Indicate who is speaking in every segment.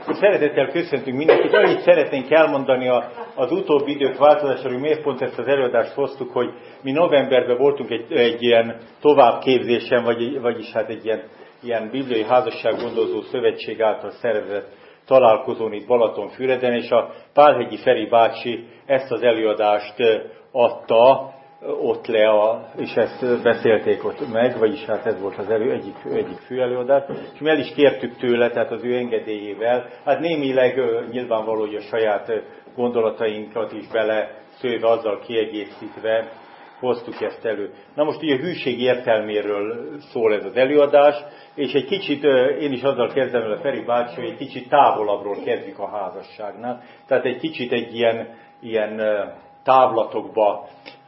Speaker 1: Szeretettel köszöntünk mindenkit. Annyit szeretnénk elmondani az utóbbi idők változásáról, hogy miért pont ezt az előadást hoztuk, hogy mi novemberben voltunk egy ilyen továbbképzésen, vagyis hát egy ilyen bibliai házassággondozó szövetség által szervezett találkozón itt Balatonfüreden, és a Pálhegyi Feri bácsi ezt az előadást adta ott le, és ezt beszélték ott meg, vagyis hát ez volt az egyik fő előadás, és mi el is kértük tőle, tehát az ő engedélyével, hát némileg nyilvánvaló, hogy a saját gondolatainkat is bele szőve, azzal kiegészítve hoztuk ezt elő. Na most ugye a hűség értelméről szól ez az előadás, és egy kicsit, én is azzal kezdem el a Feri bácsi, hogy egy kicsit távolabbról kezdjük a házasságnál, tehát egy kicsit egy ilyen távlatokba,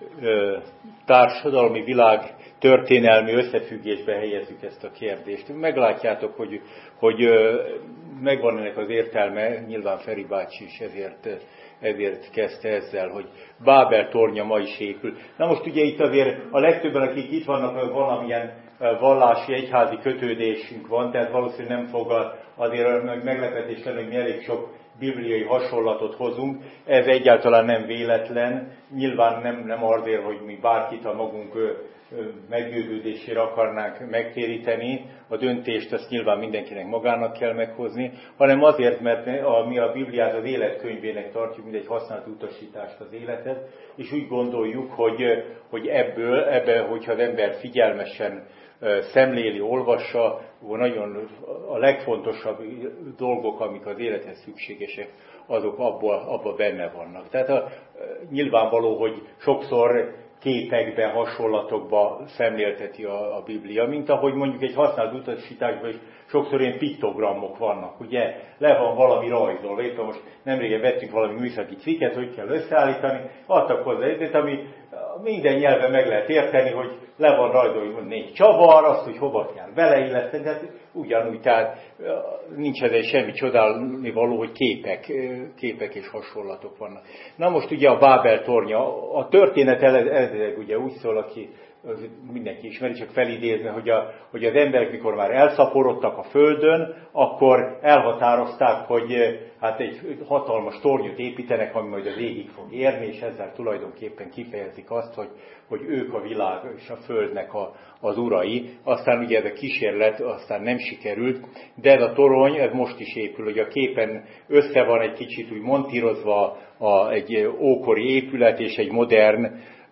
Speaker 1: társadalmi világ történelmi összefüggésbe helyezzük ezt a kérdést. Meglátjátok, hogy megvan ennek az értelme, nyilván Feri bácsi is ezért kezdte ezzel, hogy Bábel tornya ma is épül. Na most ugye itt azért a legtöbben, akik itt vannak, valamilyen vallási, egyházi kötődésünk van, tehát valószínűleg nem fog azért meglepetés lenni, hogy mi elég sok bibliai hasonlatot hozunk. Ez egyáltalán nem véletlen. Nyilván nem azért, hogy mi bárkit a magunk meggyőződésére akarnánk megtéríteni, a döntést azt nyilván mindenkinek magának kell meghozni, hanem azért, mert mi a Bibliát az életkönyvének tartjuk, mint egy használt utasítást az életet, és úgy gondoljuk, hogy ebből, hogyha az ember figyelmesen szemléli, olvassa, nagyon a legfontosabb dolgok, amik az élethez szükségesek, azok abba benne vannak. Tehát nyilvánvaló, hogy sokszor képekbe, hasonlatokba szemlélteti a Biblia, mint ahogy mondjuk egy használt utasításban is sokszor ilyen piktogramok vannak, ugye, le van valami rajzolva, éppen most nemrégen vettünk valami műszaki cikket, hogy kell összeállítani, adtak hozzá egyet, ami minden nyelven meg lehet érteni, hogy le van rajzolva, hogy 4 csavar, azt, hogy hova kell beleilleszteni, tehát ugyanúgy, tehát nincs ezzel semmi csodálni való, hogy képek és hasonlatok vannak. Na most ugye a Bábel tornya, a történet eredetileg ugye úgy szól, aki mindenki ismeri, csak felidézve, hogy az emberek, mikor már elszaporodtak a földön, akkor elhatározták, hogy hát egy hatalmas tornyot építenek, ami majd az égig fog érni, és ezzel tulajdonképpen kifejezik azt, hogy ők a világ és a földnek az urai. Aztán ugye ez a kísérlet aztán nem sikerült, de ez a torony, ez most is épül, hogy a képen össze van egy kicsit úgy montírozva egy ókori épület és egy modern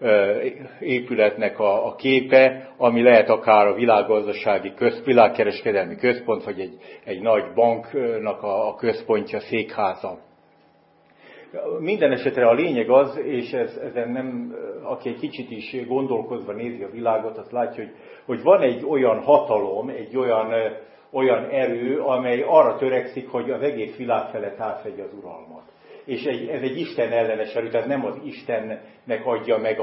Speaker 1: épületnek a képe, ami lehet akár a világgazdasági világkereskedelmi központ, vagy egy nagy banknak a központja, székháza. Minden esetre a lényeg az, és ezen nem, aki egy kicsit is gondolkozva nézi a világot, azt látja, hogy van egy olyan hatalom, egy olyan erő, amely arra törekszik, hogy az egész világ felett átvegye az uralmat. És ez egy Isten ellenes erő, tehát nem az Istennek adja meg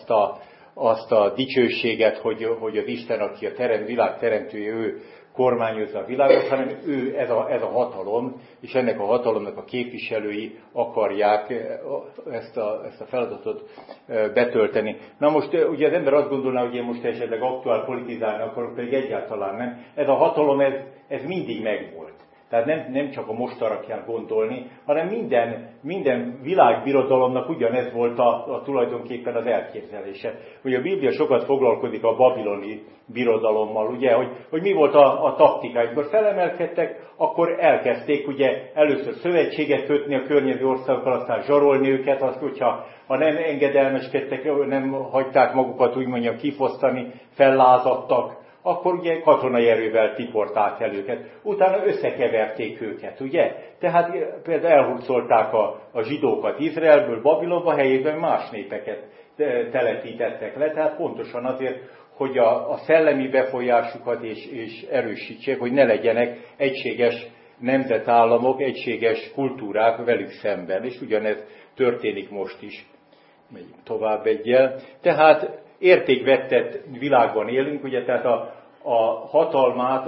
Speaker 1: azt a dicsőséget, hogy az Isten, aki a világ teremtője, ő kormányozza a világot, hanem ő ez a hatalom, és ennek a hatalomnak a képviselői akarják ezt a feladatot betölteni. Na most ugye az ember azt gondolná, hogy én most esetleg aktuál politizálni akarok, pedig egyáltalán nem. Ez a hatalom, ez mindig megvolt. Tehát nem csak a mostanra kell gondolni, hanem minden világbirodalomnak ugyanez volt tulajdonképpen az elképzelése. Ugye a Biblia sokat foglalkozik a babiloni birodalommal, ugye, hogy mi volt a taktika. Amikor felemelkedtek, akkor elkezdték ugye először szövetséget kötni a környező országokkal, aztán zsarolni őket, azt, hogyha nem engedelmeskedtek, nem hagyták magukat úgy mondjam kifosztani, fellázadtak, akkor ugye katonai erővel tiporták el őket. Utána összekeverték őket, ugye? Tehát például elhurcolták a zsidókat Izraelből, Babilonba, helyében más népeket telepítettek le, tehát pontosan azért, hogy a szellemi befolyásukat és erősítsék, hogy ne legyenek egységes nemzetállamok, egységes kultúrák velük szemben. És ugyanez történik most is. Megyünk tovább egyel. Tehát értékvettett világban élünk, ugye, tehát a hatalmát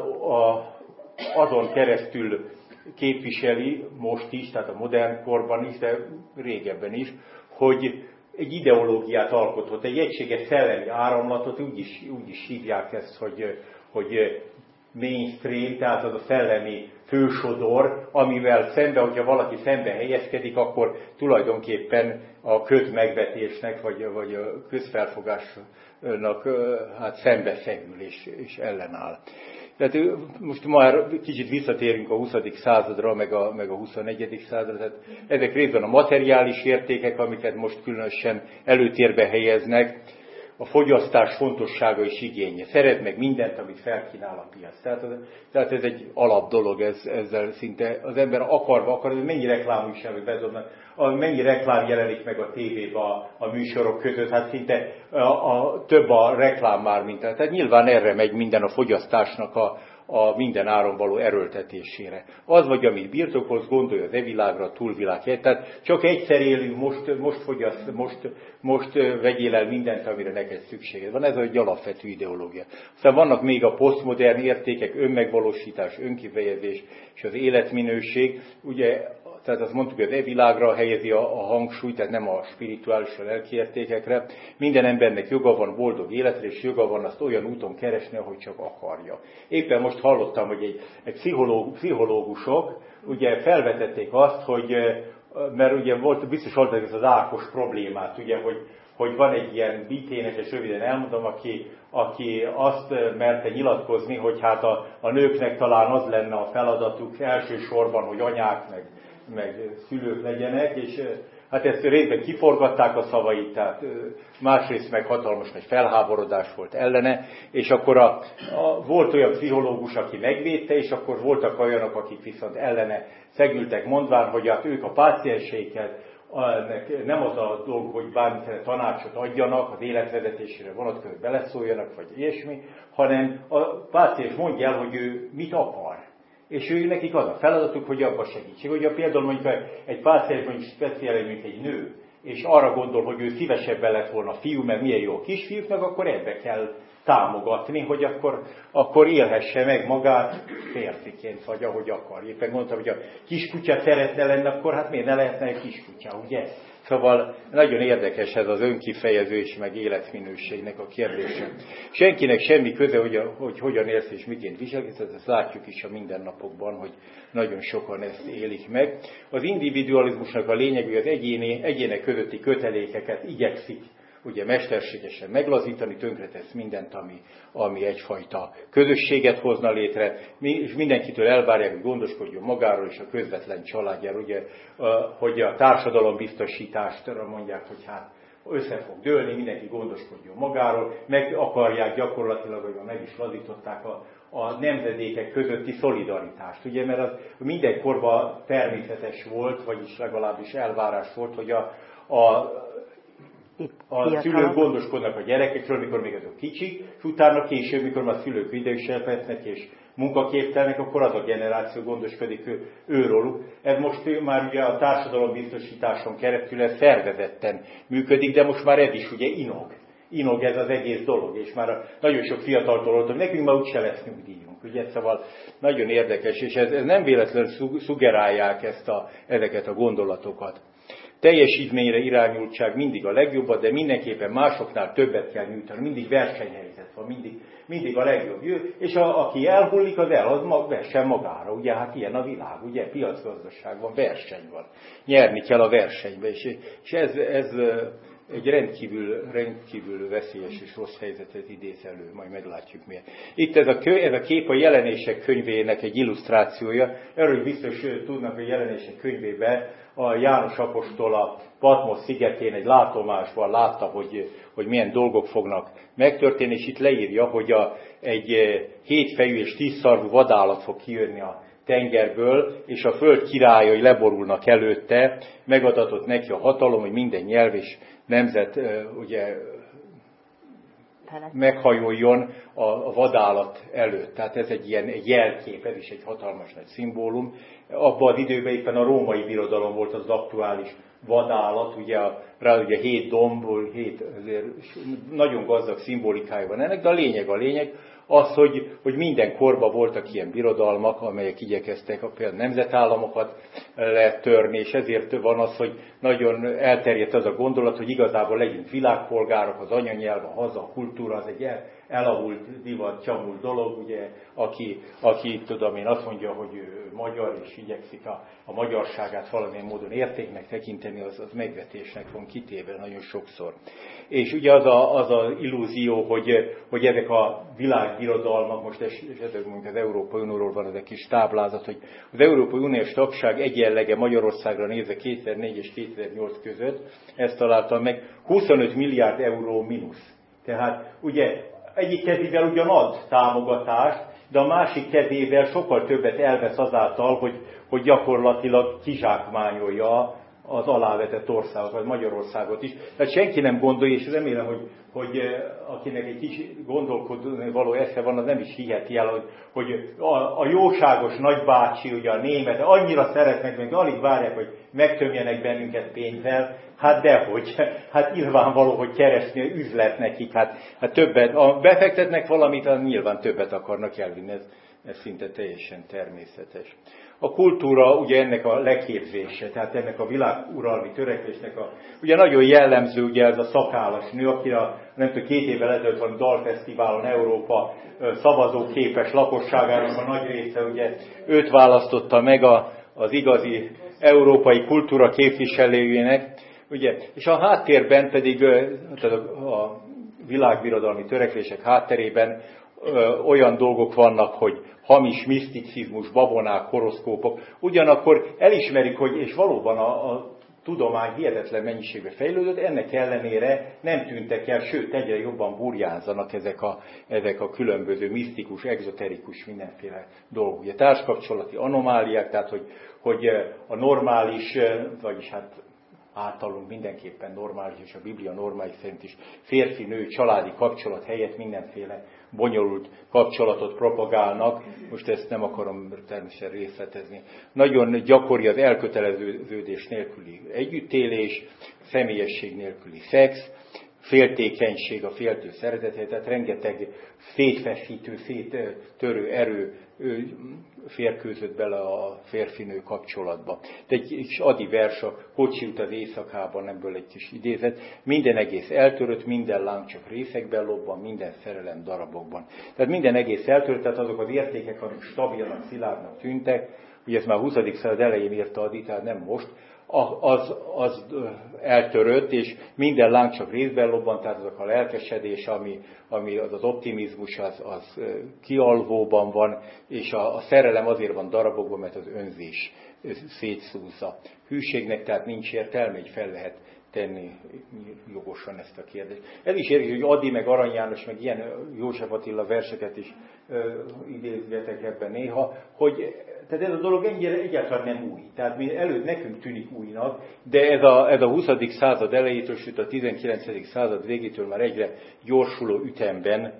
Speaker 1: azon keresztül képviseli most is, tehát a modern korban is, de régebben is, hogy egy ideológiát alkotott, egy egységes szellemi áramlatot, úgy is hívják ezt, hogy mainstream, tehát az a szellemi fősodor, amivel szembe, hogyha valaki szembe helyezkedik, akkor tulajdonképpen a közmegvetésnek, vagy a közfelfogásnak hát szembeszegül és ellenáll. Tehát most már kicsit visszatérünk a 20. századra, meg a 21. századra. Tehát ezek részben a materiális értékek, amiket most különösen előtérbe helyeznek, a fogyasztás fontossága és igénye. Szeret meg mindent, amit felkínál a piac. Tehát ez egy alap dolog, ezzel szinte az ember akarva akar, hogy mennyi reklámújságok bedobnak, mennyi reklám jelenik meg a tévében a műsorok között, hát szinte több a reklám már, mint tehát nyilván erre megy minden a fogyasztásnak a minden áron való erőltetésére. Az vagy, amit birtokolsz, gondolj az evilágra, a túlvilág. Tehát csak egyszer élünk, most fogyaszt, most vegyél el mindent, amire neked szükséged van. Ez egy alapvető ideológia. Aztán vannak még a posztmodern értékek, önmegvalósítás, önkifejezés és az életminőség. Ugye, tehát azt mondtuk, hogy az evilágra helyezi a hangsúlyt, tehát nem a spirituális, a lelki értékekre. Minden embernek joga van boldog életre, és joga van azt olyan úton keresni, ahogy csak akarja. Éppen most hallottam, hogy egy pszichológusok ugye felvetették azt, hogy, mert ugye biztos volt ez az Ákos problémát, ugye, hogy van egy ilyen biténes, és röviden elmondom, aki azt merte nyilatkozni, hogy hát a nőknek talán az lenne a feladatuk elsősorban, hogy anyák meg szülők legyenek, és hát ezt részben kiforgatták a szavait, tehát másrészt meg hatalmas nagy felháborodás volt ellene, és akkor volt olyan pszichológus, aki megvédte, és akkor voltak olyanok, akik viszont ellene szegültek, mondván, hogy hát ők a pácienseiket, nem az a dolog, hogy bármiféle tanácsot adjanak az életvezetésére vonatkozóan, beleszóljanak, vagy ilyesmi, hanem a páciens mondja el, hogy ő mit akar. És ő nekik az a feladatuk, hogy abba segítség. Ugye például mondjuk egy páciens, mondjuk speciális, mint egy nő, és arra gondol, hogy ő szívesebben lett volna fiú, mert milyen jó a kisfiúknak, akkor ebbe kell támogatni, hogy akkor élhesse meg magát férfiként, vagy ahogy akar. Éppen mondtam, hogy a kiskutya szeretne lenni, akkor hát miért ne lehetne egy kiskutya, ugye? Szóval nagyon érdekes ez az önkifejezés, meg életminőségnek a kérdése. Senkinek semmi köze, hogy hogyan élsz és miként viselkedsz, ezt látjuk is a mindennapokban, hogy nagyon sokan ezt élik meg. Az individualizmusnak a lényeg, hogy az egyének közötti kötelékeket igyekszik ugye mesterségesen meglazítani, tönkretesz mindent, ami egyfajta közösséget hozna létre, és mindenkitől elvárják, hogy gondoskodjon magáról és a közvetlen családjáról, ugye, hogy a társadalombiztosításra mondják, hogy hát össze fog dőlni, mindenki gondoskodjon magáról, meg akarják gyakorlatilag, hogy meg is lazították a nemzedékek közötti szolidaritást. Ugye, mert az mindenkorban természetes volt, vagyis legalábbis elvárás volt, hogy a szülők gondoskodnak a gyerekekről, mikor még azok kicsik, és utána később, mikor már a szülők idősebb lesznek és munkaképtelnek, akkor az a generáció gondoskodik őróluk. Ez most már ugye a társadalombiztosításon keresztül ez szervezetten működik, de most már ez is ugye inog ez az egész dolog, és már nagyon sok fiataltól mondtam, nekünk már úgyse lesz nyugdíjunk. Ugye? Szóval nagyon érdekes, és ez nem véletlenül szuggerálják ezeket a gondolatokat. Teljesítményre irányultság mindig a legjobbat, de mindenképpen másoknál többet kell nyújtani. Mindig versenyhelyzet van, mindig a legjobb. És aki elhullik, az versen magára. Ugye, hát ilyen a világ, ugye, piacgazdaság van, verseny van. Nyerni kell a versenybe, és ez egy rendkívül veszélyes és rossz helyzetet idéz elő, majd meglátjuk miért. Itt ez a kép a Jelenések könyvének egy illusztrációja. Erről biztos tudnak, hogy Jelenések könyvében a János apostol a Patmos szigetén egy látomásban látta, hogy milyen dolgok fognak megtörténni, és itt leírja, hogy egy 7 fejű és 10 szarvú vadállat fog kijönni a tengerből, és a föld királyai leborulnak előtte, megadatott neki a hatalom, hogy minden nyelv és nemzet ugye meghajoljon a vadállat előtt. Tehát ez egy ilyen jelkép, ez is egy hatalmas nagy szimbólum. Abban az időben éppen a római birodalom volt az aktuális vadállat, ugye rá ugye 7 dombból, 7 nagyon gazdag szimbolikája van ennek, de a lényeg az, hogy minden korban voltak ilyen birodalmak, amelyek igyekeztek például nemzetállamokat letörni, és ezért van az, hogy nagyon elterjedt az a gondolat, hogy igazából legyünk világpolgárok, az anyanyelv, a haza, a kultúra, az egy elavult, divat, csamult dolog, ugye, aki tudom én azt mondja, hogy ő magyar, és igyekszik a magyarságát valamilyen módon értéknek tekinteni, az megvetésnek van kitéve nagyon sokszor. És ugye az a illúzió, hogy ezek a világbirodalmak, most esetleg mondjuk az Európai Unióról van ez a kis táblázat, hogy az Európai Uniós tagság egyenlege Magyarországra nézve 2004 és 2008 között, ezt találtam meg, 25 milliárd euró mínusz. Tehát ugye egyik kezével ugyan ad támogatást, de a másik kezével sokkal többet elvesz azáltal, hogy gyakorlatilag kizsákmányolja az alávetett országot, vagy Magyarországot is. Tehát senki nem gondolja, és remélem, hogy akinek egy kis gondolkodni való esze van, az nem is hiheti el, hogy a jóságos nagybácsi, ugye a német, annyira szeretnek, meg alig várják, hogy megtömjenek bennünket pénzzel. Hát dehogy, hát nyilvánvaló, hogy keresni üzlet nekik, hát többet, ha befektetnek valamit, az nyilván többet akarnak elvinni, ez szinte teljesen természetes. A kultúra ugye ennek a leképzése, tehát ennek a világuralmi törekvésnek ugye nagyon jellemző ugye ez a szakállas nő, akire nem tudom, 2 évvel ezelőtt van dalfesztiválon Európa szavazóképes lakosságának a nagy része, ugye őt választotta meg az igazi európai kultúra képviselőjének, ugye, és a háttérben pedig a világbirodalmi törekvések hátterében olyan dolgok vannak, hogy hamis miszticizmus, babonák, horoszkópok. Ugyanakkor elismerik, hogy és valóban a tudomány hihetetlen mennyiségbe fejlődött, ennek ellenére nem tűntek el, sőt, egyre jobban burjánzanak ezek a különböző misztikus, egzoterikus mindenféle dolgok. Ugye társkapcsolati anomáliák, tehát hogy a normális, vagyis hát általunk mindenképpen normális, és a Biblia normális szerint is férfi-nő családi kapcsolat helyett mindenféle bonyolult kapcsolatot propagálnak. Most ezt nem akarom természetesen részletezni. Nagyon gyakori az elköteleződés nélküli együttélés, személyesség nélküli szex, féltékenység, a féltő szeretet, tehát rengeteg szétfeszítő, széttörő erő férkőzött bele a férfinő kapcsolatba. De egy kis adi vers a Kocsi út az éjszakában, ebből egy kis idézet. Minden egész eltörött, minden láng csak részekben lobban, minden szerelem darabokban. Tehát minden egész eltörött, tehát azok az értékek, amik stabilnak, szilárdnak tűntek, ugye ez már a 20. század elején írta Adi, tehát nem most, az eltörött, és minden láng csak részben lobbant, tehát azok a lelkesedés, ami az optimizmus, az kialvóban van, és a szerelem azért van darabokban, mert az önzés szétszúzza. Hűségnek tehát nincs értelme, így fel lehet tenni jogosan ezt a kérdést. Ez is érdekes, hogy Adi, meg Arany János, meg ilyen József Attila verseket is idézgetek ebben néha, hogy tehát ez a dolog ennyire egyáltalán nem új. Tehát mi előtt nekünk tűnik újnak, de ez a 20. század elejétől, sőt a 19. század végétől már egyre gyorsuló ütemben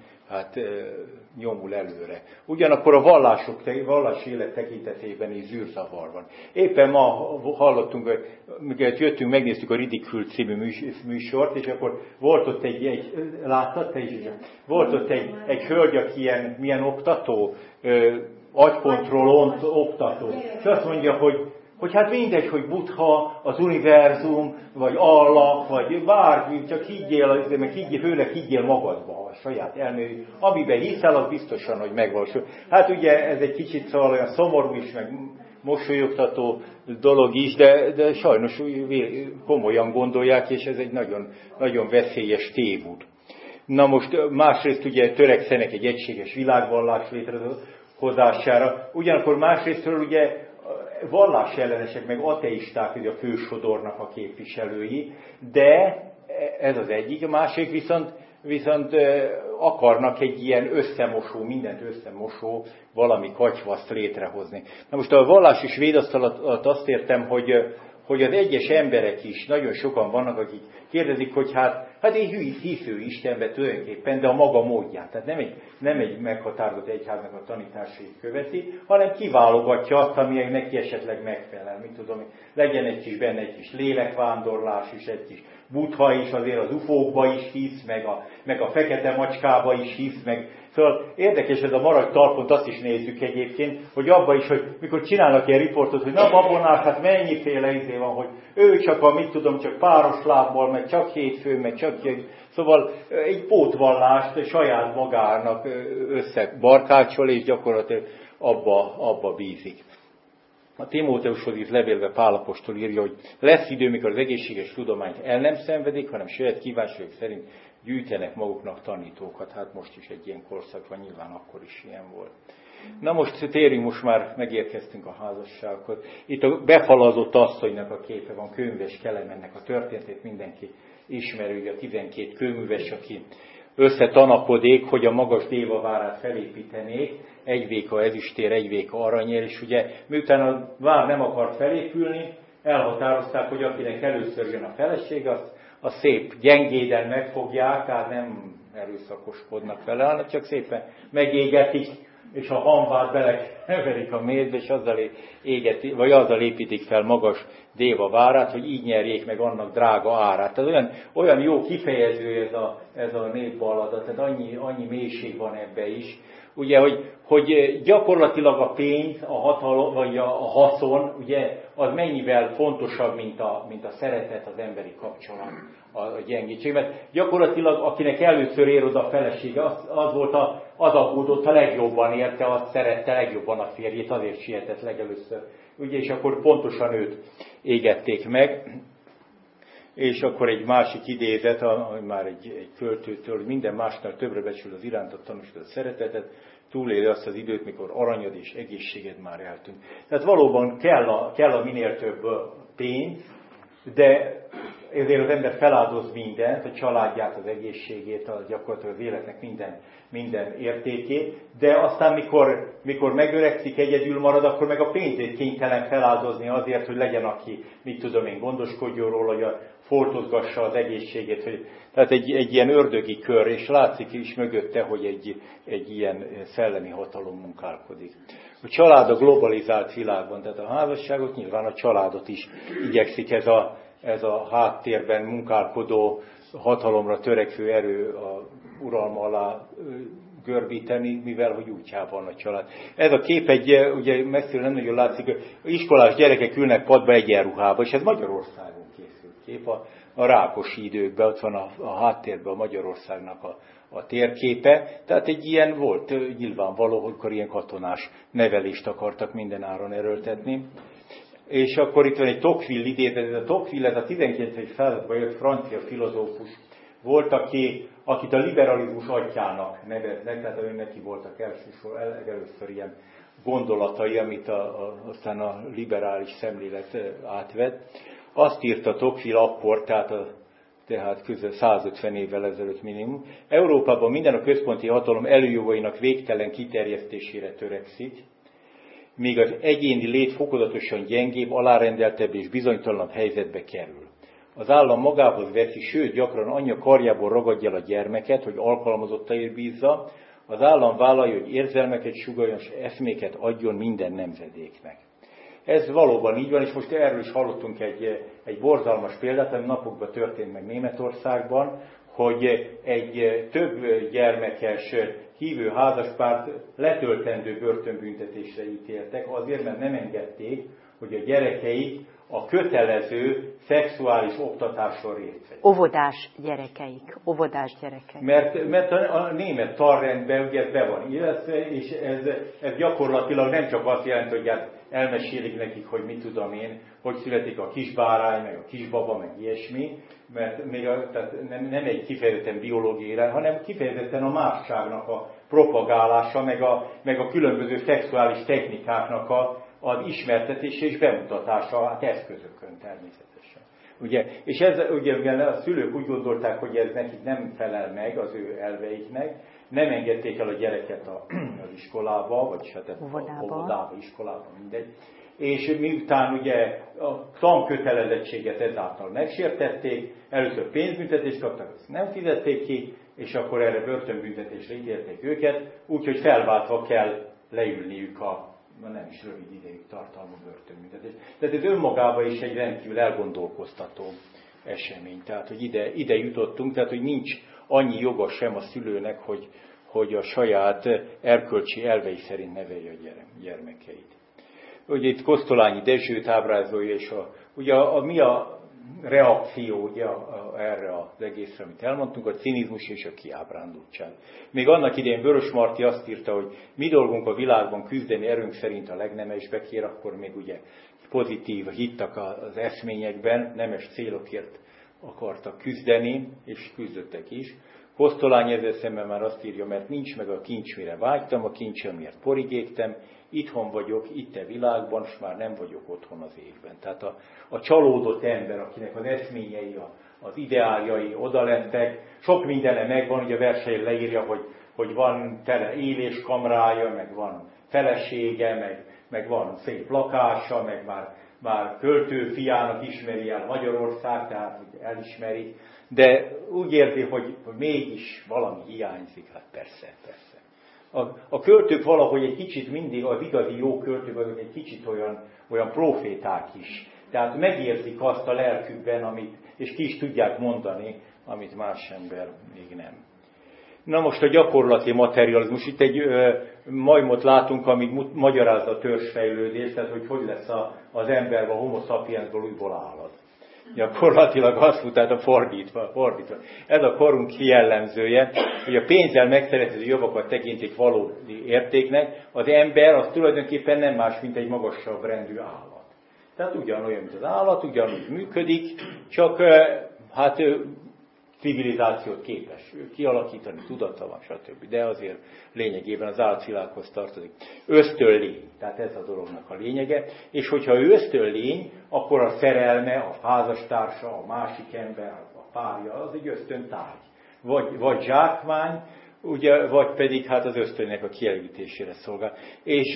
Speaker 1: nyomul előre. Ugyanakkor a vallási élet tekintetében is zűrzavar van. Éppen ma hallottunk, mikor jöttünk, megnéztük a Ridicule című műsort, és akkor volt ott láttad te is? Volt ott egy hölgy, aki milyen oktató, agykontrollont oktató. És azt mondja, hogy hát mindegy, hogy Buddha, az univerzum, vagy Allah, vagy bárki, csak higgyél, főleg higgyél magadba, a saját elméd. Amiben hiszel, az biztosan, hogy megvalósul. Hát ugye ez egy kicsit szóval olyan szomorú is, meg mosolyogtató dolog is, de sajnos komolyan gondolják, és ez egy nagyon, nagyon veszélyes tévút. Na most másrészt ugye törekszenek egy egységes világvallás létrehozására, ugyanakkor másrésztről ugye vallásellenesek, meg ateisták ugye a fősodornak a képviselői, de ez az egyik, a másik viszont akarnak egy ilyen összemosó, mindent összemosó valami katyvaszt létrehozni. Na most a vallási svédasztal alatt azt értem, hogy az egyes emberek is, nagyon sokan vannak, akik kérdezik, hogy hát én hisző Istenbe tulajdonképpen, de a maga módján. Tehát nem egy meghatározott egyháznak a tanításait követi, hanem kiválogatja azt, ami neki esetleg megfelel. Mit tudom, legyen benne egy kis lélekvándorlás is, egy kis Buddha is, azért az ufókba is hisz, meg a fekete macskába is hisz, Szóval érdekes ez a maradj talpont, azt is nézzük egyébként, hogy abban is, hogy mikor csinálnak ilyen riportot, hogy na babonás, hát mennyiféle izé van, hogy ő csak a, mit tudom, csak páros lábbal, meg csak hétfőn, meg csak ilyen. Szóval egy pótvallást saját magának összebarkácsol, és gyakorlatilag abba bízik. A Timóteushoz írt levélbe Pál apostol írja, hogy lesz idő, mikor az egészséges tudományt el nem szenvedik, hanem saját kívánságok szerint gyűjtenek maguknak tanítókat. Hát most is egy ilyen korszak van, nyilván akkor is ilyen volt. Na most térjünk, most már megérkeztünk a házassághoz. Itt a befalazott asszonynak a képe van, Kőműves Kelemennek a történetét mindenki ismeri, ugye a 12 kőműves, aki összetanakodik, hogy a magas dévavárát felépítenék, egy véka ezüstér, egy véka aranyér, és ugye miután a vár nem akart felépülni, elhatározták, hogy akinek először jön a feleség, a szép gyengéden megfogják, tehát nem erőszakoskodnak vele, hanem csak szépen megégetik, és a hamvát belekeverik a mézbe, és azzal építik fel magas déva várát, hogy így nyerjék meg annak drága árát. Tehát olyan jó kifejező ez a népballada, tehát annyi mélység van ebbe is. Ugye, hogy gyakorlatilag a pénz, a hatalom, vagy a haszon, ugye, az mennyivel fontosabb, mint a szeretet, az emberi kapcsolat, a gyengétség. Mert gyakorlatilag, akinek először ér oda a felesége, az aggódott, a legjobban érte, azt szerette legjobban a férjét, azért sietett legelőször. Ugye, és akkor pontosan őt égették meg. És akkor egy másik idézet, már egy költőtől, hogy minden másnál többre becsül az irántat tanúsított szeretetet, túléli azt az időt, mikor aranyad és egészséged már eltűnt. Tehát valóban kell a minél több pénz, de ezért az ember feláldoz mindent, a családját, az egészségét, gyakorlatilag az életnek minden értékét, de aztán mikor megöregszik, egyedül marad, akkor meg a pénzét kénytelen feláldozni azért, hogy legyen, aki, mit tudom én, gondoskodjon róla, hogy foltozgassa az egészségét. Tehát egy ilyen ördögi kör, és látszik is mögötte, hogy egy ilyen szellemi hatalom munkálkodik. A család a globalizált világban, tehát a házasságot, nyilván a családot is igyekszik ez a háttérben munkálkodó, hatalomra törekvő erő a uralma alá görbíteni, mivel hogy útjában a család. Ez a kép ugye messziről nem nagyon látszik, hogy iskolás gyerekek ülnek padba egyenruhába, és ez Magyarországon készült kép, a Rákosi időkben, ott van a háttérben a Magyarországnak a térképe, tehát egy ilyen volt nyilvánvaló, hogy ilyen katonás nevelést akartak mindenáron erőltetni. És akkor itt van egy Tocqueville idézet, ez a Tocqueville, ez a 19. században jött francia filozófus volt, akit a liberalizmus atyának neveznek, tehát neki voltak először ilyen gondolatai, amit aztán a liberális szemlélet átvett. Azt írta Tocqueville akkor, tehát közel 150 évvel ezelőtt minimum, Európában minden a központi hatalom előjogainak végtelen kiterjesztésére törekszik, míg az egyéni lét fokozatosan gyengébb, alárendeltebb és bizonytalanabb helyzetbe kerül. Az állam magához veszi, sőt gyakran anyja karjából ragadja el a gyermeket, hogy alkalmazottaért bízza, az állam vállalja, hogy érzelmeket sugalljon, és eszméket adjon minden nemzedéknek. Ez valóban így van, és most erről is hallottunk egy borzalmas példát, ami napokban történt meg Németországban, hogy egy több gyermekes hívő házaspárt letöltendő börtönbüntetésre ítéltek, azért, mert nem engedték, hogy a gyerekeik a kötelező szexuális oktatáson részt vegyenek. Óvodás gyerekeik. Mert a német tanrendben ugye ez be van illesztve, és ez gyakorlatilag nem csak azt jelenti, hogy elmesélik nekik, hogy mit tudom én, hogy születik a kisbárány, meg a kisbaba, meg ilyesmi, mert még tehát nem egy kifejezetten biológiai, hanem kifejezetten a másságnak a propagálása, meg a különböző szexuális technikáknak az ismertetése és bemutatása, hát eszközökön természetesen. Ugye? És ez ugye a szülők úgy gondolták, hogy ez nekik nem felel meg az ő elveiknek, nem engedték el a gyereket az iskolába, vagyis hát óvodába, iskolába, mindegy. És miután ugye a tankötelezettséget ezáltal megsértették, először pénzbüntetést kaptak, ezt nem fizették ki, és akkor erre börtönbüntetésre ítélték őket, úgyhogy felváltva kell leülniük nem is rövid ideig tartalmú börtönbüntetés. Tehát ez önmagában is egy rendkívül elgondolkoztató esemény. Tehát, hogy ide jutottunk, tehát, hogy nincs annyi joga sem a szülőnek, hogy a saját erkölcsi elvei szerint nevelje a gyermekeit. Ugye itt Kosztolányi Dezsőt ábrázolja, és ugye mi a reakció ugye, erre az egészre, amit elmondtunk, a cinizmus és a kiábrándultság. Még annak idején Vörösmarty azt írta, hogy mi dolgunk a világban küzdeni erőnk szerint a legnemesbekért, akkor még ugye pozitív hittak az eszményekben, nemes célokért akartak küzdeni, és küzdöttek is. Kosztolányi ezzel szemben már azt írja, mert nincs meg a kincs, mire vágytam, a kincsemért porig égtem, itthon vagyok, itt a világban, és már nem vagyok otthon az égben. Tehát a csalódott ember, akinek az eszményei, az ideáljai odalettek, sok mindene megvan, ugye a verseny leírja, hogy van tele éléskamrája, meg van felesége, meg van szép lakása, meg már költő fiának ismeri el Magyarország, tehát elismeri, de úgy érzi, hogy mégis valami hiányzik, hát persze. A költők valahogy egy kicsit mindig, az igazi jó költők azok egy kicsit olyan proféták is. Tehát megérzik azt a lelkükben, és ki is tudják mondani, amit más ember még nem. Na most a gyakorlati materializmus. Itt egy majmot látunk, amíg magyarázza a törzsfejlődést, tehát hogy lesz az ember a homo sapiensból újból állat. Gyakorlatilag azt mutatja fordítva. Ez a korunk jellemzője, hogy a pénzzel megszerezhető javakat tekintik valódi értéknek, az ember az tulajdonképpen nem más, mint egy magasabb rendű állat. Tehát ugyanolyan, mint az állat, ugyanúgy működik, csak hát civilizációt képes kialakítani, tudata van, stb. De azért lényegében az állatvilághoz tartozik. Ösztönlény, tehát ez a dolognak a lényege, és hogyha ő ösztönlény, akkor a szerelme, a házastársa, a másik ember, a párja, az egy ösztöntárgy. Vagy zsákmány, ugye, vagy pedig hát az ösztönnek a kielégítésére szolgál. És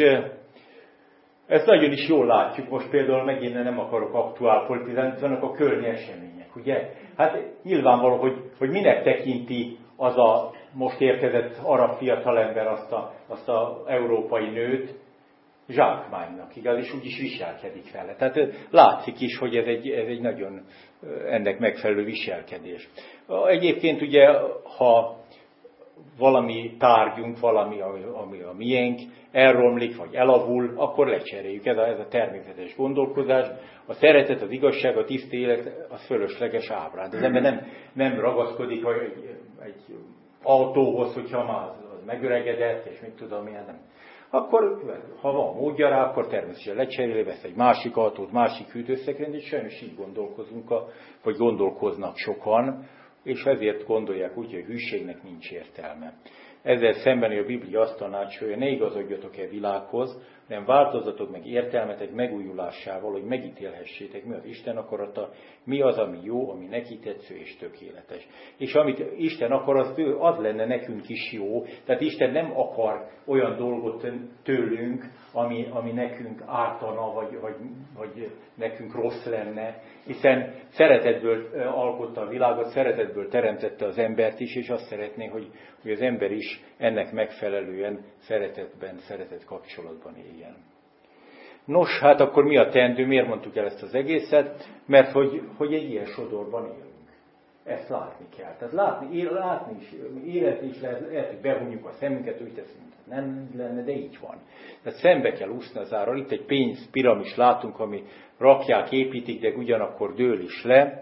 Speaker 1: ezt nagyon is jól látjuk, most például megint nem akarok aktuál politizálni, vannak a kölni események, ugye? Hát nyilvánvaló, hogy minek tekinti az a most érkezett arab fiatalember azt a európai nőt zsákmánynak, igaz, és úgy is viselkedik vele. Tehát látszik is, hogy ez egy nagyon ennek megfelelő viselkedés. Egyébként ugye, ha valami tárgyunk, valami, ami a miénk, elromlik, vagy elavul, akkor lecseréljük. Ez a természetes gondolkozás. A szeretet, az igazság, a tiszta élet, az fölösleges ábránd. Az ember nem ragaszkodik egy autóhoz, hogyha már az megöregedett, és mit tudom, milyen nem. Akkor, ha van módja rá, akkor természetesen lecseréli, vesz egy másik autót, másik hűtőszekrényt, és sajnos így gondolkozunk, vagy gondolkoznak sokan, és ezért gondolják úgy, hogy hűségnek nincs értelme. Ezzel szemben a Biblia azt tanácsolja, ne igazodjatok világhoz, hanem változzatok meg értelmetek megújulásával, hogy megítélhessétek, mi az Isten akarata, mi az, ami jó, ami neki tetsző és tökéletes. És amit Isten akar, az lenne nekünk is jó. Tehát Isten nem akar olyan dolgot tőlünk, ami nekünk ártana, vagy nekünk rossz lenne, hiszen szeretetből alkotta a világot, szeretetből teremtette az embert is, és azt szeretné, hogy az ember is ennek megfelelően szeretet kapcsolatban éljen. Nos, hát akkor mi a teendő? Miért mondtuk el ezt az egészet? Mert hogy egy ilyen sodorban élünk. Ezt látni kell. Tehát látni is, érezni is lehet, hogy behunjuk a szemünket, úgy teszünk, nem lenne, de így van. Tehát szembe kell úszni az árral. Itt egy pénzpiramis látunk, ami rakják, építik, de ugyanakkor dől is le.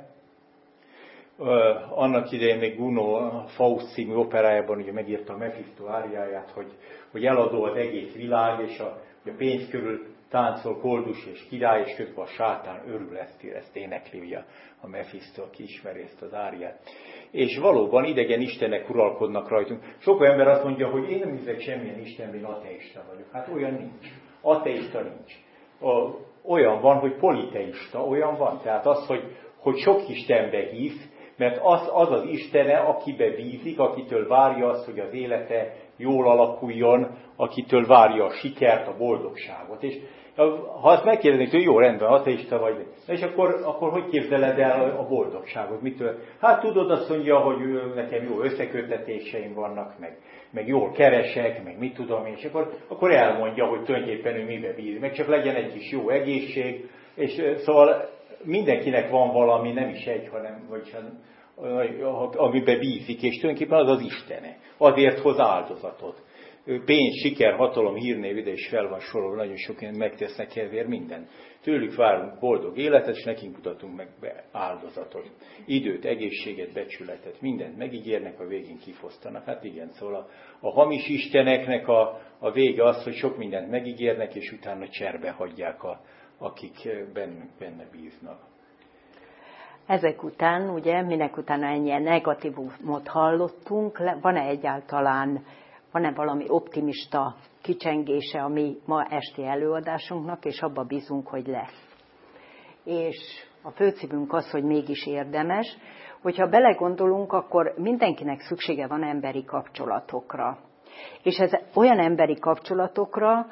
Speaker 1: Annak idején még Gounod Faust című operájában ugye megírta a Mephisto áriáját, hogy eladó az egész világ, és a pénz körül táncol koldus és király, és közben a sátán örül, ezt énekli ugye a Mephisto, aki ismeri ezt az áriát. És valóban idegen istenek uralkodnak rajtunk. Sok ember azt mondja, hogy én nem hiszek semmilyen istenben, én ateista vagyok. Hát olyan nincs. Ateista nincs. Olyan van, hogy politeista, olyan van. Tehát az, hogy sok istenbe hisz, mert az az Istene, akibe bízik, akitől várja azt, hogy az élete jól alakuljon, akitől várja a sikert, a boldogságot. És ha azt megkérdeznék, hogy jó, rendben, ateista vagy, és akkor hogy képzeled el a boldogságot? Mitől? Hát tudod, azt mondja, hogy nekem jó összeköttetéseim vannak, meg jól keresek, meg mit tudom én, és akkor elmondja, hogy tulajdonképpen ő mibe bízik, meg csak legyen egy kis jó egészség, és szóval mindenkinek van valami, nem is egy, hanem amiben bízik, és tulajdonképpen az az Istene. Azért hoz áldozatot. Pénz, siker, hatalom, hírnév, ide is fel van sorolva, nagyon sok ilyen megtesznek ezért minden. Tőlük várunk boldog életet, és nekünk mutatunk meg be áldozatot. Időt, egészséget, becsületet, mindent megígérnek, a végén kifosztanak. Hát igen, szóval a hamis isteneknek a vége az, hogy sok mindent megígérnek, és utána cserbe hagyják, akik benne bíznak.
Speaker 2: Ezek után, ugye, minek utána ennyi negatívumot hallottunk, van-e valami optimista kicsengése a mi ma esti előadásunknak, és abba bízunk, hogy lesz. És a főcímünk az, hogy mégis érdemes. Hogyha belegondolunk, akkor mindenkinek szüksége van emberi kapcsolatokra. És ez olyan emberi kapcsolatokra,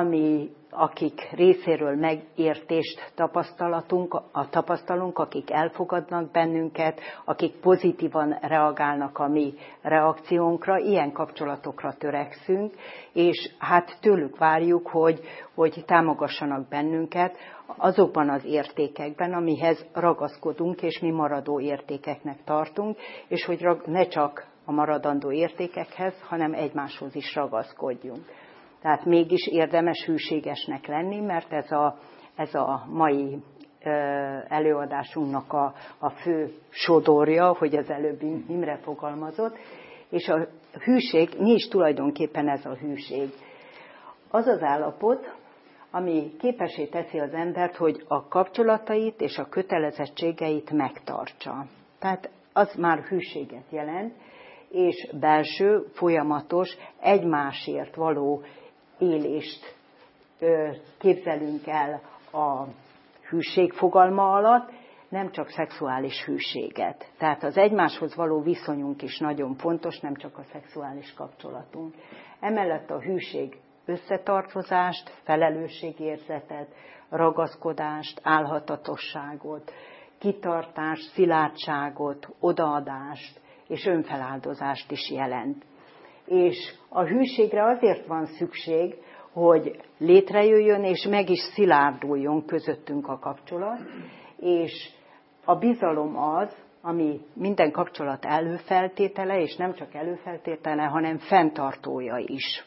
Speaker 2: akik részéről megértést tapasztalunk, akik elfogadnak bennünket, akik pozitívan reagálnak a mi reakciónkra, ilyen kapcsolatokra törekszünk, és hát tőlük várjuk, hogy támogassanak bennünket azokban az értékekben, amihez ragaszkodunk, és mi maradó értékeknek tartunk, és hogy ne csak a maradandó értékekhez, hanem egymáshoz is ragaszkodjunk. Tehát mégis érdemes hűségesnek lenni, mert ez a mai előadásunknak a fő sodorja, hogy az előbb Imre fogalmazott, és a hűség, mi is tulajdonképpen ez a hűség. Az az állapot, ami képessé teszi az embert, hogy a kapcsolatait és a kötelezettségeit megtartsa. Tehát az már hűséget jelent, és belső, folyamatos, egymásért való élést képzelünk el a hűség fogalma alatt, nem csak szexuális hűséget. Tehát az egymáshoz való viszonyunk is nagyon fontos, nem csak a szexuális kapcsolatunk. Emellett a hűség összetartozást, felelősségérzetet, ragaszkodást, álhatatosságot, kitartást, szilárdságot, odaadást és önfeláldozást is jelent. És a hűségre azért van szükség, hogy létrejöjjön és meg is szilárduljon közöttünk a kapcsolat, és a bizalom az, ami minden kapcsolat előfeltétele, és nem csak előfeltétele, hanem fenntartója is.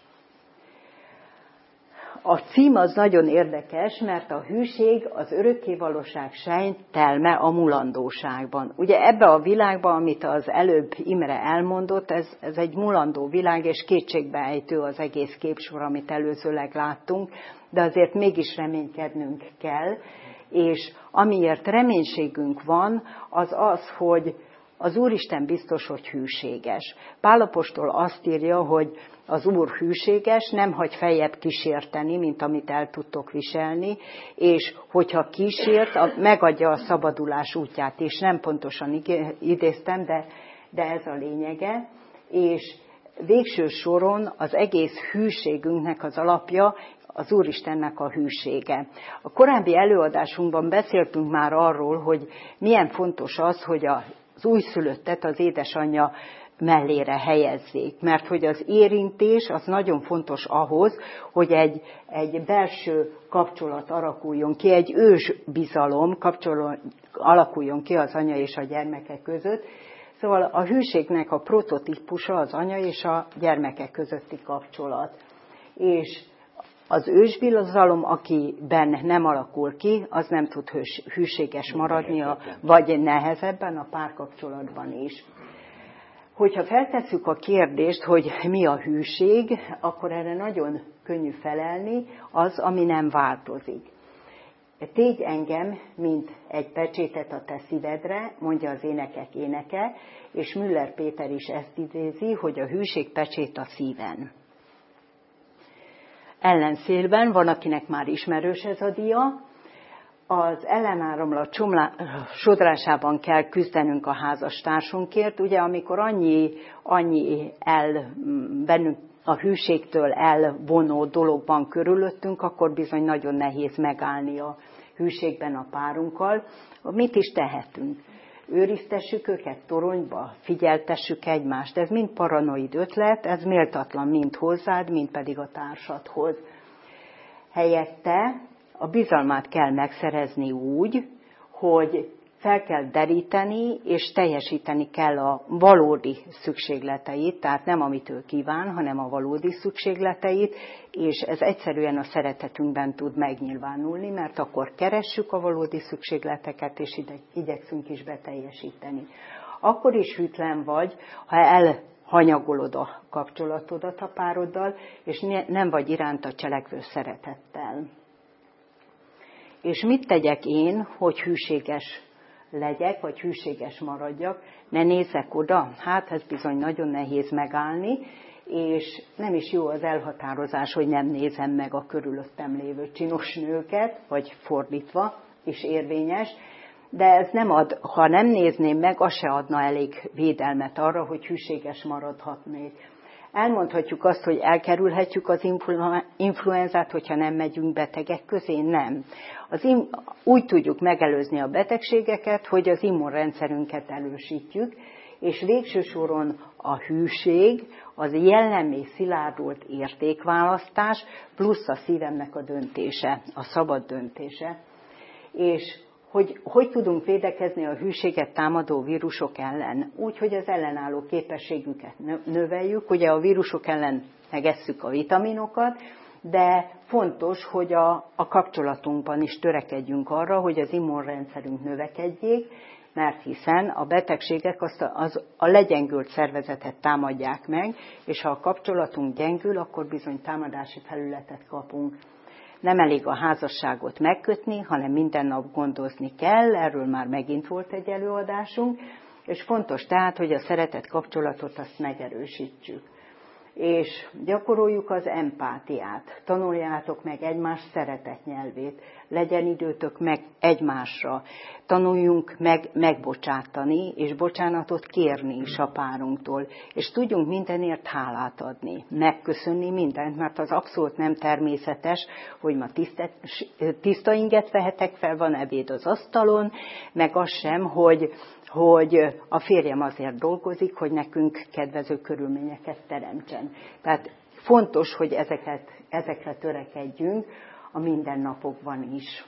Speaker 2: A cím az nagyon érdekes, mert a hűség az örökkévalóság sejtelme a mulandóságban. Ugye ebbe a világban, amit az előbb Imre elmondott, ez egy mulandó világ, és kétségbeejtő az egész képsor, amit előzőleg láttunk, de azért mégis reménykednünk kell, és amiért reménységünk van, az az, hogy az Úristen biztos, hogy hűséges. Pál apostol azt írja, hogy az Úr hűséges, nem hagy feljebb kísérteni, mint amit el tudtok viselni, és hogyha kísért, megadja a szabadulás útját is. Nem pontosan idéztem, de ez a lényege. És végső soron az egész hűségünknek az alapja az Úristennek a hűsége. A korábbi előadásunkban beszéltünk már arról, hogy milyen fontos az, hogy az újszülöttet az édesanyja mellére helyezzék, mert hogy az érintés az nagyon fontos ahhoz, hogy egy belső kapcsolat alakuljon ki, egy ősbizalom kapcsolat alakuljon ki az anya és a gyermeke között. Szóval a hűségnek a prototípusa az anya és a gyermeke közötti kapcsolat. És az ősbizalom, akiben nem alakul ki, az nem tud hűséges maradni, vagy nehezebben a párkapcsolatban is. Hogyha feltesszük a kérdést, hogy mi a hűség, akkor erre nagyon könnyű felelni, az, ami nem változik. Tégy engem, mint egy pecsétet a te szívedre, mondja az énekek éneke, és Müller Péter is ezt idézi, hogy a hűség pecsét a szíven. Ellenszélben van, akinek már ismerős ez a dia, az ellenáramlat sodrásában kell küzdenünk a házastársunkért, ugye amikor annyi bennünk a hűségtől elvonó dolog van körülöttünk, akkor bizony nagyon nehéz megállni a hűségben a párunkkal. Mit is tehetünk? Őriztessük őket toronyba, figyeltessük egymást. Ez mind paranoid ötlet, ez méltatlan mind hozzád, mind pedig a társadhoz. Helyette a bizalmát kell megszerezni úgy, hogy fel kell deríteni, és teljesíteni kell a valódi szükségleteit, tehát nem amit ő kíván, hanem a valódi szükségleteit, és ez egyszerűen a szeretetünkben tud megnyilvánulni, mert akkor keressük a valódi szükségleteket, és igyekszünk is beteljesíteni. Akkor is hűtlen vagy, ha elhanyagolod a kapcsolatodat a pároddal, és nem vagy iránta cselekvő szeretettel. És mit tegyek én, hogy hűséges legyek, vagy hűséges maradjak, ne nézzek oda? Hát ez bizony nagyon nehéz megállni, és nem is jó az elhatározás, hogy nem nézem meg a körülöttem lévő csinos nőket, vagy fordítva is érvényes, de ez nem ad, ha nem nézném meg, az se adna elég védelmet arra, hogy hűséges maradhatnék. Elmondhatjuk azt, hogy elkerülhetjük az influenzát, hogyha nem megyünk betegek közé? Nem. Úgy tudjuk megelőzni a betegségeket, hogy az immunrendszerünket erősítjük, és végső soron a hűség, az jellemi szilárdult értékválasztás, plusz a szívemnek a döntése, a szabad döntése. És hogy tudunk védekezni a hűséget támadó vírusok ellen? Úgy, hogy az ellenálló képességüket növeljük. Ugye a vírusok ellen megesszük a vitaminokat, de fontos, hogy a kapcsolatunkban is törekedjünk arra, hogy az immunrendszerünk növekedjék, mert hiszen a betegségek a legyengült szervezetet támadják meg, és ha a kapcsolatunk gyengül, akkor bizony támadási felületet kapunk. Nem elég a házasságot megkötni, hanem minden nap gondozni kell, erről már megint volt egy előadásunk, és fontos tehát, hogy a szeretet kapcsolatot azt megerősítsük. És gyakoroljuk az empátiát, tanuljátok meg egymás szeretetnyelvét, legyen időtök meg egymásra, tanuljunk meg megbocsátani, és bocsánatot kérni is a párunktól, és tudjunk mindenért hálát adni, megköszönni mindent, mert az abszolút nem természetes, hogy ma tiszta inget vehetek fel, van ebéd az asztalon, meg az sem, hogy a férjem azért dolgozik, hogy nekünk kedvező körülményeket teremtsen. Tehát fontos, hogy ezekre törekedjünk a mindennapokban is.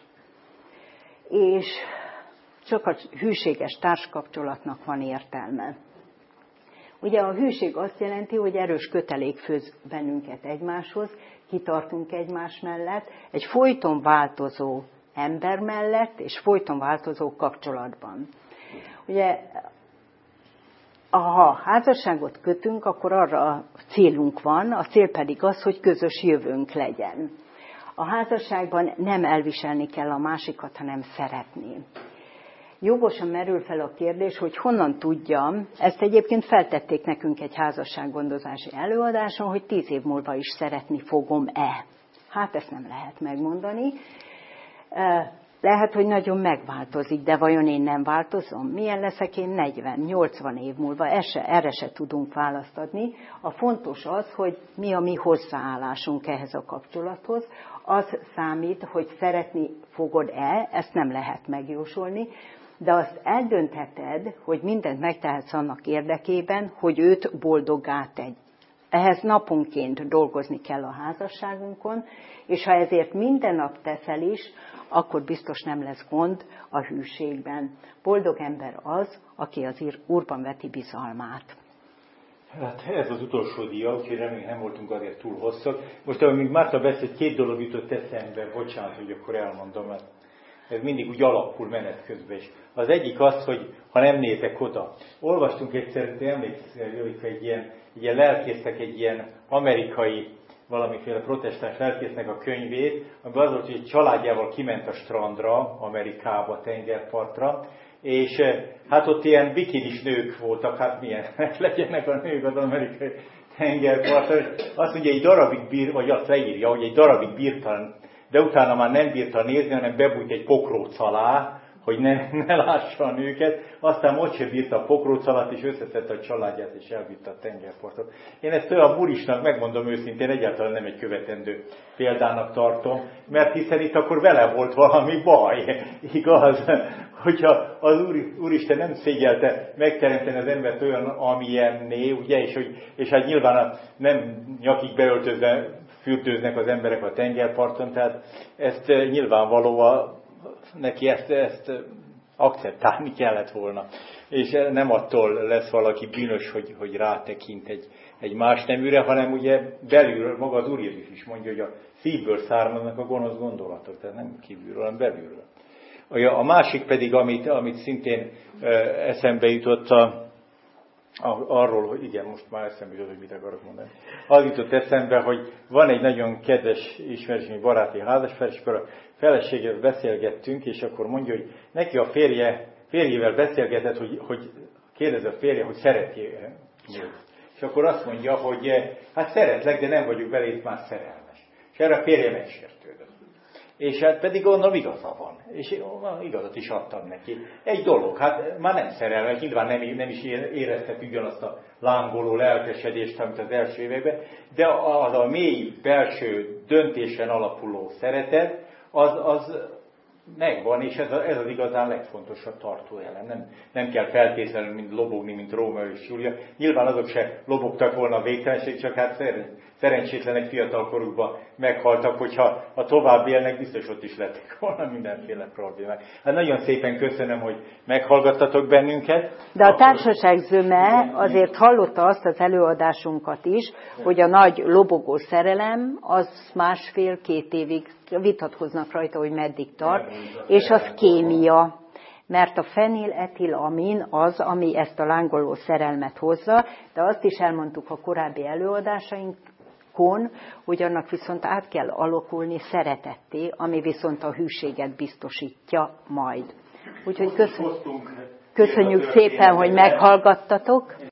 Speaker 2: És csak a hűséges társkapcsolatnak van értelme. Ugye a hűség azt jelenti, hogy erős kötelék főz bennünket egymáshoz, kitartunk egymás mellett, egy folyton változó ember mellett, és folyton változó kapcsolatban. Ugye, ha házasságot kötünk, akkor arra a célunk van, a cél pedig az, hogy közös jövőnk legyen. A házasságban nem elviselni kell a másikat, hanem szeretni. Jogosan merül fel a kérdés, hogy honnan tudjam, ezt egyébként feltették nekünk egy házassággondozási előadáson, hogy 10 év múlva is szeretni fogom-e. Hát ezt nem lehet megmondani. Lehet, hogy nagyon megváltozik, de vajon én nem változom? Milyen leszek én 40-80 év múlva? Erre se tudunk választ adni. A fontos az, hogy mi a mi hozzáállásunk ehhez a kapcsolathoz. Az számít, hogy szeretni fogod-e, ezt nem lehet megjósolni, de azt eldöntheted, hogy mindent megtehetsz annak érdekében, hogy őt boldoggá tegy. Ehhez naponként dolgozni kell a házasságunkon, és ha ezért minden nap teszel is, akkor biztos nem lesz gond a hűségben. Boldog ember az, aki az Úrban veti bizalmát.
Speaker 1: Hát ez az utolsó dia, úgyhogy remélem nem voltunk azért túl hosszak. Most, amíg Márta beszélt, 2 dolog jutott eszembe, bocsánat, hogy akkor elmondom, mert ez mindig úgy alakul menet közben is. Az egyik az, hogy ha nem nézek oda. Olvastunk egyszer, emlékszel, hogy egy ilyen lelkésznek, egy ilyen amerikai, valamiféle protestáns lelkésznek a könyvét, amiben az volt, hogy egy családjával kiment a strandra, Amerikába, tengerpartra, és hát ott ilyen bikinis nők voltak, hát milyenek legyenek a nők az amerikai tengerparton. Azt mondja, egy darabig vagy azt leírja, hogy egy darabig bírta, de utána már nem bírta nézni, hanem bebújt egy pokróc alá, hogy ne lássa a nőket, aztán ott sem bírta a pokróc alatt, és összeszedte a családját, és elvitte a tengerpartot. Én ezt olyan burisnak, megmondom őszintén, egyáltalán nem egy követendő példának tartom, mert hiszen itt akkor vele volt valami baj, igaz? Hogyha az Úristen nem szégyelte megteremteni az embert olyan, amilyenné, ugye, és hát nyilván nem nyakig beöltözve fürdőznek az emberek a tengerparton, tehát ezt nyilvánvalóan neki ezt akceptálni kellett volna. És nem attól lesz valaki bűnös, hogy rátekint egy más neműre, hanem ugye belülről, maga az Úr Jézus is mondja, hogy a szívből származnak a gonosz gondolatok, tehát nem kívülről, hanem belülről. A másik pedig, amit szintén eszembe jutott arról, hogy igen, most már eszembe jutott, hogy mit akarok mondani. Az jutott eszembe, hogy van egy nagyon kedves ismerős, baráti házasfár, és akkor a feleségével beszélgettünk, és akkor mondja, hogy neki a férjével beszélgetett, hogy kérdez a férje, hogy szereti őt. És akkor azt mondja, hogy hát szeretlek, de nem vagyok belé már szerelmes. És erre a férje megsértődött. És hát pedig gondolom igaza van. És igazat is adtam neki. Egy dolog, hát már nem szerelmes, nyilván nem is éreztek ugyanazt a lángoló lelkesedést, amit az első években, de az a mély belső döntésen alapuló szeretet, az megvan, és ez az igazán legfontosabb tartóelem. Nem kell feltétlenül mind lobogni, mint Rómeó és Júlia. Nyilván azok se lobogtak volna a végtelenség, csak hát szerencsétlenek fiatalkorukban meghaltak, hogyha tovább élnek, biztos ott is lettek volna mindenféle problémák. Hát nagyon szépen köszönöm, hogy meghallgattatok bennünket.
Speaker 2: De a társaság zöme azért hallotta azt az előadásunkat is, hogy a nagy lobogó szerelem az 1,5-2 évig vitatkoznak rajta, hogy meddig tart, és az kémia. Mert a feniletilamin az, ami ezt a lángoló szerelmet hozza, de azt is elmondtuk a korábbi előadásainkon, hogy annak viszont át kell alakulni szeretetté, ami viszont a hűséget biztosítja majd. Úgyhogy köszönjük szépen, hogy meghallgattatok.